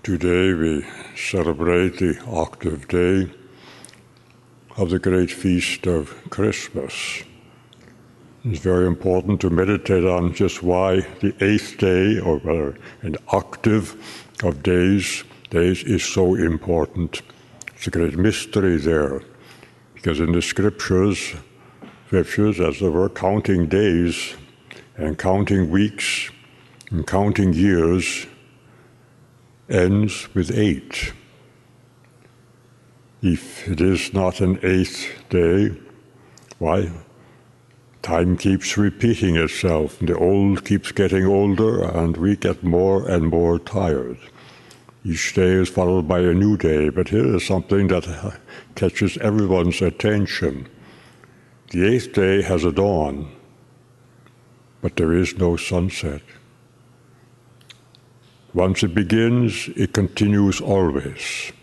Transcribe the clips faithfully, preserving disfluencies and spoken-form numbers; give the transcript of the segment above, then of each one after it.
Today we celebrate the octave day of the great feast of Christmas. It's very important to meditate on just why the eighth day, or rather an octave of days, days is so important. It's a great mystery there, because in the scriptures, scriptures, as they were counting days and counting weeks and counting years, ends with eight. If it is not an eighth day, why? Time keeps repeating itself. The old keeps getting older, and we get more and more tired. Each day is followed by a new day, but here is something that catches everyone's attention. The eighth day has a dawn, but there is no sunset. Once it begins, it continues always.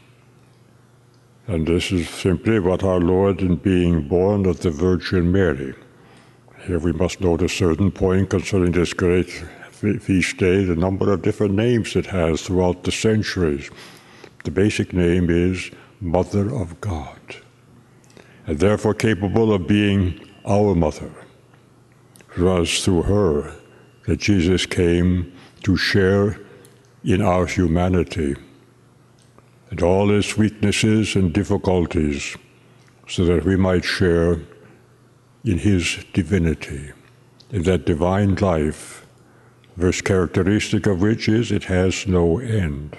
And this is simply what our Lord, in being born of the Virgin Mary. Here we must note a certain point concerning this great feast day, the number of different names it has throughout the centuries. The basic name is Mother of God, and therefore capable of being our mother. It was through her that Jesus came to share in our humanity and all its weaknesses and difficulties, so that we might share in his divinity, in that divine life, the first characteristic of which is it has no end.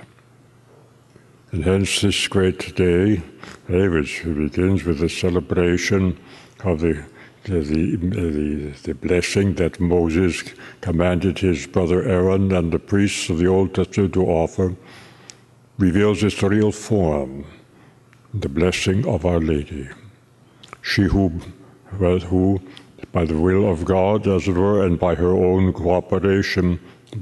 And hence this great day, which begins with the celebration of the The, the, the blessing that Moses commanded his brother Aaron and the priests of the Old Testament to offer, reveals its real form, the blessing of Our Lady. She who, who, by the will of God, as it were, and by her own cooperation,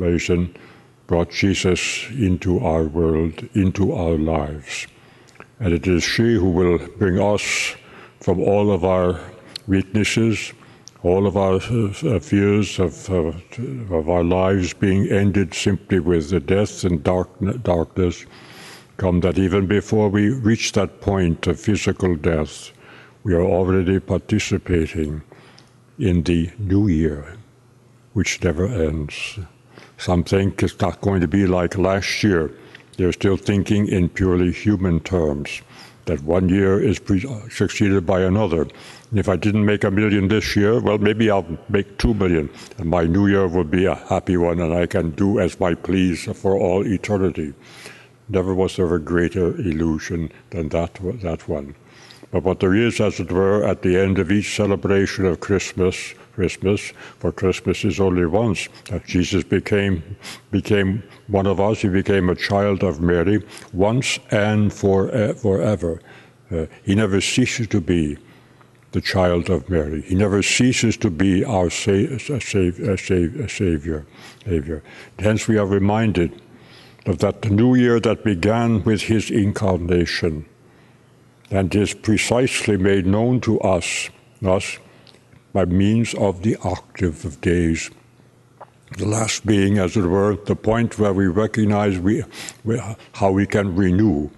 brought Jesus into our world, into our lives. And it is she who will bring us from all of our weaknesses, all of our uh, fears of, uh, of our lives being ended simply with the death and dark, darkness, come that even before we reach that point of physical death, we are already participating in the new year, which never ends. Some think it's not going to be like last year. They're still thinking in purely human terms, that one year is pre- succeeded by another. And if I didn't make a million this year, well, maybe I'll make two million, and my new year will be a happy one, and I can do as I please for all eternity. Never was there a greater illusion than that, that one. But what there is, as it were, at the end of each celebration of Christmas, Christmas, for Christmas is only once, that Jesus became became one of us. He became a child of Mary, once and for, uh, forever. Uh, he never ceases to be the child of Mary. He never ceases to be our sa- sa- sa- sa- Savior. Savior. Hence we are reminded of that new year that began with his incarnation, and is precisely made known to us, us by means of the octave of days. The last being, as it were, the point where we recognize we, we, how we can renew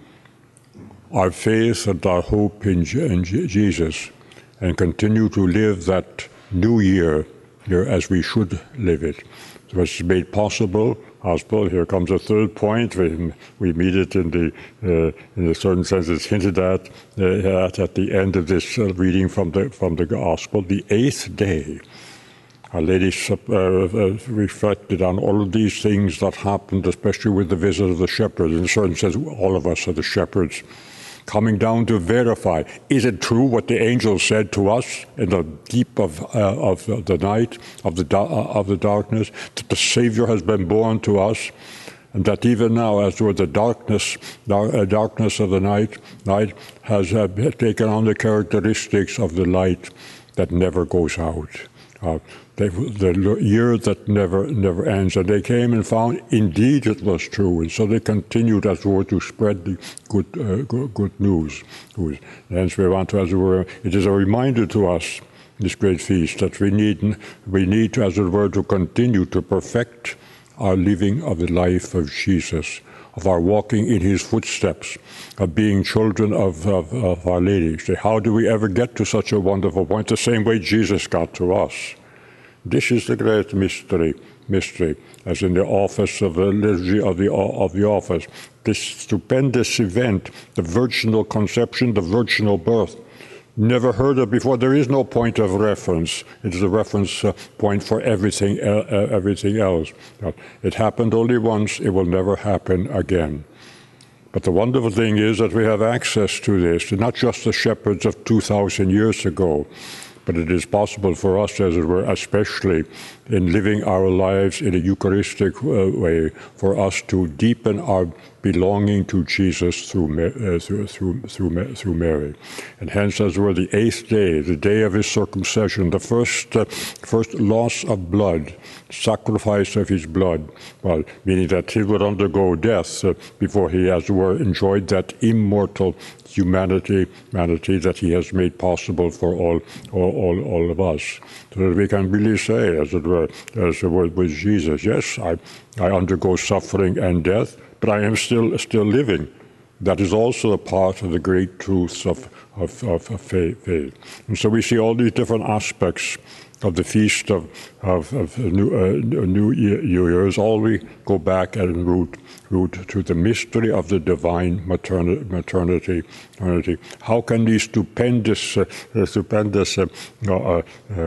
our faith and our hope in, in Jesus, and continue to live that new year here as we should live it. It was made possible. Gospel. Here comes a third point. We, we meet it in the, uh, in a certain sense, it's hinted at, uh, at at the end of this uh, reading from the from the Gospel. The eighth day, Our Lady uh, uh, reflected on all of these things that happened, especially with the visit of the shepherds. In a certain sense, all of us are the shepherds, coming down to verify, is it true what the angel said to us in the deep of, uh, of the night, of the, da- of the darkness, that the Savior has been born to us, and that even now, as with the darkness, dar- uh, darkness of the night, night has uh, taken on the characteristics of the light that never goes out. Uh, they, the year that never never ends. And they came and found indeed it was true. And so they continued, as it were, to spread the good uh, good, good news. Hence we want to, as it were, it is a reminder to us, this great feast, that we need, we need to, as it were, to continue to perfect our living of the life of Jesus, of our walking in his footsteps, of being children of, of, of Our Lady. So how do we ever get to such a wonderful point? The same way Jesus got to us. This is the great mystery, mystery, as in the office of the liturgy of the, of the office. This stupendous event, the virginal conception, the virginal birth, never heard of before. There is no point of reference. It is a reference uh, point for everything, uh, uh, everything else. Uh, it happened only once. It will never happen again. But the wonderful thing is that we have access to this, not just the shepherds of two thousand years ago, but it is possible for us, as it were, especially in living our lives in a Eucharistic uh, way, for us to deepen our belonging to Jesus through, uh, through, through, through, through Mary. And hence, as it were, the eighth day, the day of his circumcision, the first, uh, first loss of blood, sacrifice of his blood, well, meaning that he would undergo death uh, before he, as it were, enjoyed that immortal humanity, humanity that he has made possible for all, all, all, all of us. So that we can really say, as it were, as it were with Jesus, yes, I, I undergo suffering and death, but I am still still living. That is also a part of the great truths of, of, of, of faith. And so we see all these different aspects of the feast of, of, of New, uh, New Year's. All we go back and root, root to the mystery of the divine materni- maternity. maternity. How can these stupendous, uh, stupendous uh, uh,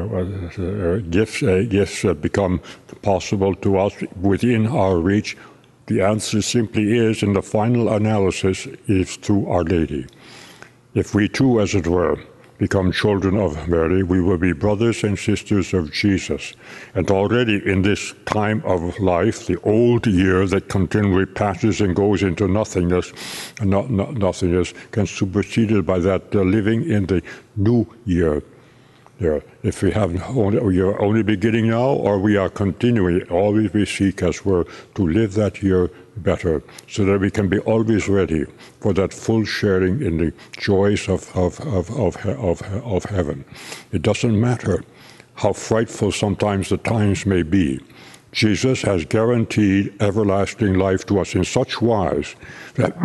uh, gifts, uh, gifts uh, become possible to us within our reach? The answer simply is, in the final analysis, is through Our Lady. If we too, as it were, become children of Mary, we will be brothers and sisters of Jesus. And already in this time of life, the old year that continually passes and goes into nothingness, not, not, nothingness can be superseded by that uh, living in the new year. Yeah. If we have only, we are only beginning now, or we are continuing, always we seek as we're to live that year better, so that we can be always ready for that full sharing in the joys of, of, of, of, of, of heaven. It doesn't matter how frightful sometimes the times may be. Jesus has guaranteed everlasting life to us in such wise that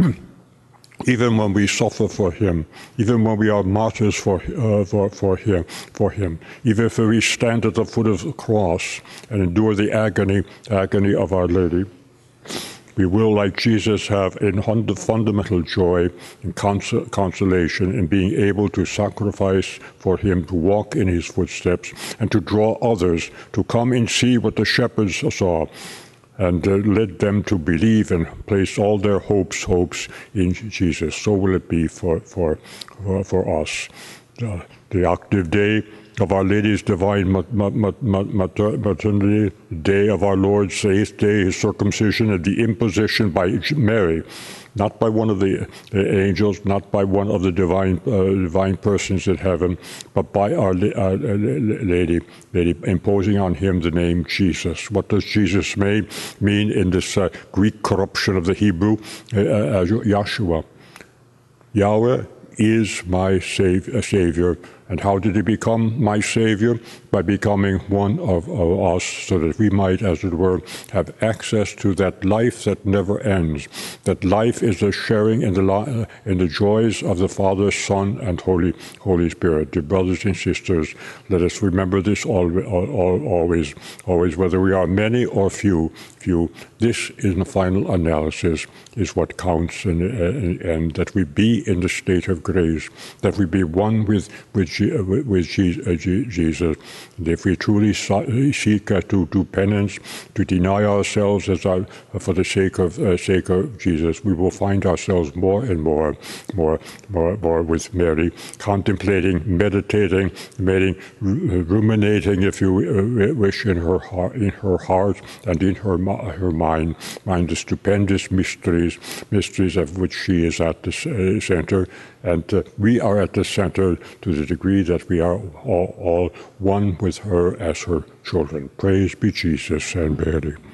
even when we suffer for him, even when we are martyrs for, uh, for, for, him, for him, even if we stand at the foot of the cross and endure the agony, agony of Our Lady, we will, like Jesus, have a fundamental joy and cons- consolation in being able to sacrifice for him, to walk in his footsteps, and to draw others to come and see what the shepherds saw, and uh, led them to believe and place all their hopes, hopes in Jesus. So will it be for for for, for us. Uh, the octave day of Our Lady's divine mat- mat- mat- maternity, the day of our Lord's eighth day, his circumcision, and the imposition by Mary, not by one of the, the angels, not by one of the divine uh, divine persons in heaven, but by Our uh, Lady, Lady imposing on him the name Jesus. What does Jesus mean, mean in this uh, Greek corruption of the Hebrew? Uh, uh, Yahshua. Yahweh is my sav- Savior. And how did he become my Savior? By becoming one of, of us, so that we might, as it were, have access to that life that never ends. That life is a sharing in the li- in the joys of the Father, Son, and Holy Holy Spirit. Dear brothers and sisters, let us remember this always, always, always, whether we are many or few. Few. This, in the final analysis, is what counts, and, and, and that we be in the state of grace, that we be one with with, with Jesus. And if we truly seek uh, to do penance, to deny ourselves as our, for the sake of uh, sake of Jesus, we will find ourselves more and more, more, more, more with Mary, contemplating, meditating, meditating, ruminating, if you wish, in her heart, in her heart, and in her her mind, mind the stupendous mysteries, mysteries of which she is at the uh, center, and uh, we are at the center to the degree that we are all, all one with her as her children. Praise be Jesus and Mary.